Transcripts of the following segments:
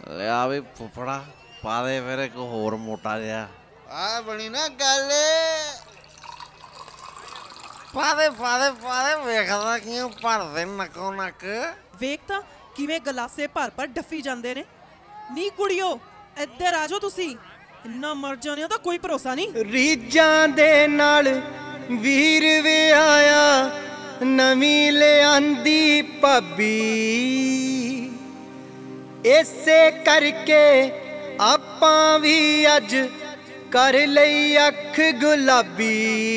ਲਿਆ ਵੀ ਫੁੱਫੜਾ ਪਾ ਦੇ ਫਿਰ ਇੱਕ ਹੋਰ ਮੋਟਾ ਜਿਹਾ। ਆ ਬਣੀ ਨਾ ਗੱਲ। ਪਾ ਦੇ ਵੇਖਦਾ ਕਿਉਂ ਭਰਦੇ ਨੱਕੋ ਨੱਕ। ਵੇਖ ਤਾਂ ਕਿਵੇਂ ਗਲਾਸੇ ਭਰ ਭਰ ਡੱਫੀ ਜਾਂਦੇ ਨੇ। ਨੀ ਕੁੜੀਓ ਇੱਧਰ ਆ ਜਾਓ, ਤੁਸੀਂ ਇੰਨਾ ਮਰ ਜਾਂਦੇ ਹੋ ਤਾਂ ਕੋਈ ਭਰੋਸਾ ਨਹੀਂ। ਰੀਜਾਂ ਦੇ ਨਾਲ ਵੀਰ ਵਿਆਇਆ ਨਵੀਂ ਲਿਆਂਦੀ ਭਾਬੀ, ਇਸੇ ਕਰਕੇ ਆਪਾਂ ਵੀ ਅੱਜ ਕਰ ਲਈ ਅੱਖ ਗੁਲਾਬੀ।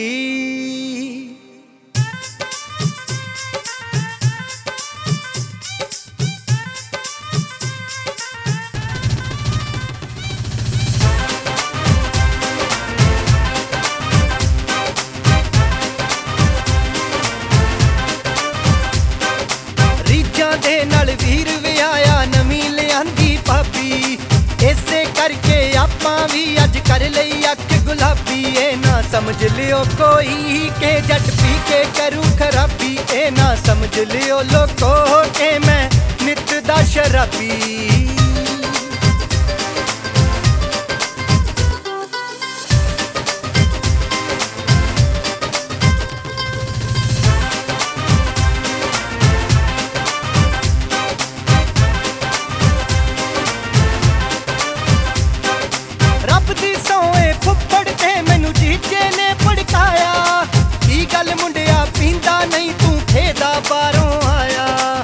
ਦੇ ਨਾਲ ਵੀਰ ਵਿਆਇਆ ਨਵੀਂ ਲਿਆਂਦੀ ਭਾਬੀ, ਇਸੇ ਕਰਕੇ ਆਪਾਂ ਵੀ ਅੱਜ ਕਰ ਲਈ ਅੱਖ ਗੁਲਾਬੀ। ਇਹ ਨਾ ਸਮਝ ਲਿਓ ਕੋਈ ਕਿ ਜੱਟ ਪੀ ਕੇ ਕਰੂ ਖਰਾਬੀ, ਇਹ ਨਾ ਸਮਝ ਲਿਓ ਲੋਕੋ ਕਿ ਮੈਂ ਨਿੱਤ ਦਾ ਸ਼ਰਾਬੀ। ਫੁੱਫੜ ਤੇ ਮੈਨੂੰ ਜੀਜੇ ਨੇ ਭੜਕਾਇਆ, ਕੀ ਗੱਲ ਮੁੰਡਿਆ ਪੀਂਦਾ ਨਹੀਂ ਤੂੰ ਖੇਦਾ ਬਾਹਰੋਂ ਆਇਆ।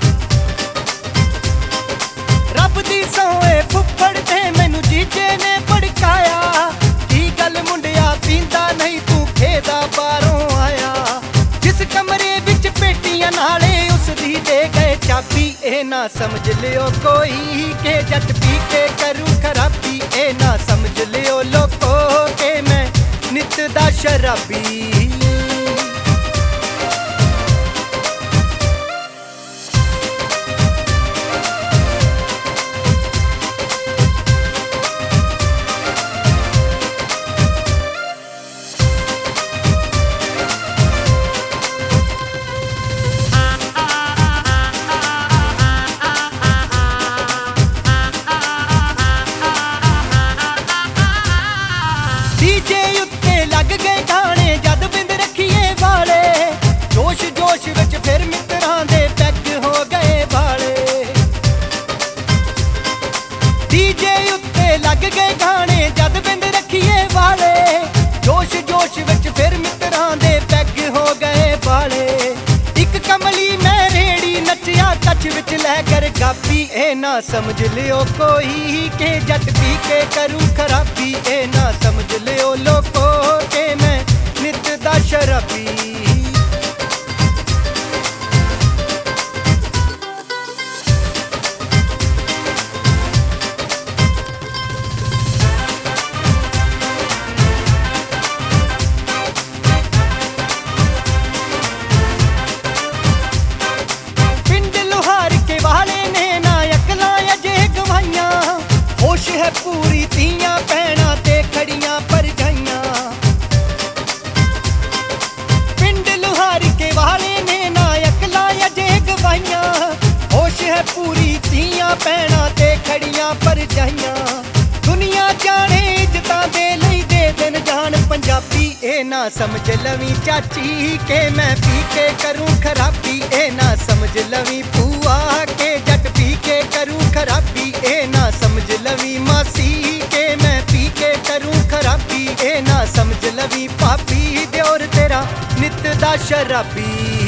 ਰੱਬ ਦੀ ਸੌਂਏ ਫੁੱਫੜ ਤੇ ਮੈਨੂੰ ਜੀਜੇ ਨੇ ਭੜਕਾਇਆ, ਕੀ ਗੱਲ ਮੁੰਡਿਆ ਪੀਂਦਾ ਨਹੀਂ ਤੂੰ ਖੇਦਾ ਬਾਹਰੋਂ ਆਇਆ। ਜਿਸ ਕਮਰੇ ਵਿੱਚ ਪੇਟੀਆਂ ਨਾਲੇ ਉਸ ਦੀ ਦੇ ਗਏ ਚਾਬੀ, ਇਹ ਨਾ ਸਮਝ ਲਿਓ ਕੋਈ ਕਿ ਜੱਟ ਪੀ ਕੇ ਕਰੂ ਖਰਾਬੀ, ਇਹ ਨਾ ਸਮਝ ਲਿਓ ਲੋਕੋ ਕਿ ਮੈਂ ਨਿੱਤ ਦਾ ਸ਼ਰਾਬੀ। ਡੀਜੇ ਉੱਤੇ ਲੱਗ ਗਏ ਗਾਣੇ ਜਦ ਬਿੰਦ ਰੱਖੀਏ ਵਾਲੇ, ਜੋਸ਼ ਜੋਸ਼ ਵਿੱਚ ਫਿਰ ਮਿੱਤਰਾਂ ਦੇ ਪੈਗ ਹੋ ਗਏ ਵਾਲੇ। ਡੀਜੇ ਉੱਤੇ ਲੱਗ ਗਏ ਗਾਣੇ ਜਦ ਬਿੰਦ ਰੱਖੀਏ ਵਾਲੇ, ਜੋਸ਼ ਜੋਸ਼ ਵਿੱਚ ਫਿਰ ਮਿੱਤਰਾਂ ਦੇ ਪੈਗ ਹੋ ਗਏ ਵਾਲੇ। ਇੱਕ ਕਮਲੀ ਮੈਂ ਰੇੜੀ ਨੱਚਿਆ ਕੱਛ ਵਿੱਚ ਲੈ ਕਰ ਗਾਪੀ, ਇਹ ਨਾ ਸਮਝ ਲਿਓ ਕੋਈ ਕਿ ਜੱਟ ਪੀ ਕੇ ਕਰੂ ਖਰਾਬੀ, ਇਹ ਨਾ ਸਮਝ ਲਿਓ ਲੋਕੋ ਕਿ ਮੈਂ ਨਿੱਤ ਦਾ ਸ਼ਰਾਬੀ। ਹੋਸ਼ ਹੈ ਪੂਰੀ ਧੀਆਂ ਭੈਣਾਂ ਤੇ ਖੜੀਆਂ ਭਰਜਾਈਆਂ, ਪਿੰਡ ਲੁਹਾਰ ਕੇ ਵਾਲੇ ਨੇ ਨਾ ਅਕਲਾਂ ਅਜੇ ਗਵਾਈਆਂ। ਹੋਸ਼ ਹੈ ਪੂਰੀ ਧੀਆਂ ਭੈਣਾਂ ਤੇ ਖੜੀਆਂ ਭਰਜਾਈਆਂ, ਦੁਨੀਆ ਜਾਣੇ ਇੱਜ਼ਤਾਂ ਦੇ ਲਈ ਦੇ ਦਿਨ ਜਾਣ ਪੰਜਾਬੀ। ਇਹ ਨਾ ਸਮਝ ਲਵੀਂ ਚਾਚੀ ਕਿ ਮੈਂ ਪੀ ਕੇ ਕਰੂੰ ਖਰਾਬੀ, ਇਹ ਨਾ ਸਮਝ ਲਵੀਂ ਭੂਆ ਕਿ ਜੱਟ ਪੀ ਕੇ ਕਰੂ ਖਰਾਬੀ, ਇਹ ਨਾ ਸਮਝ ਲਵੀਂ ਮਾਸੀ ਕਿ ਮੈਂ ਪੀ ਕੇ ਕਰੂੰ ਖਰਾਬੀ, ਇਹ ਨਾ ਸਮਝ ਲਵੀਂ ਭਾਬੀ ਦਿਓਰ ਤੇਰਾ ਨਿੱਤ ਦਾ ਸ਼ਰਾਬੀ।